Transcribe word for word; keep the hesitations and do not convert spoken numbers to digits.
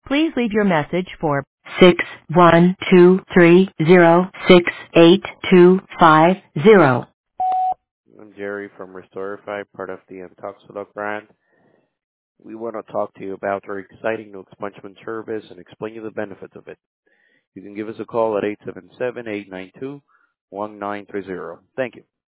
Please leave your message for six one two three zero six eight two five zero. I'm Jerry from Restorify, part of the Antoxidant brand. We want to talk to you about our exciting new expungement service and explain you the benefits of it. You can give us a call at eight seven seven, eight nine two, one nine three zero. Thank you.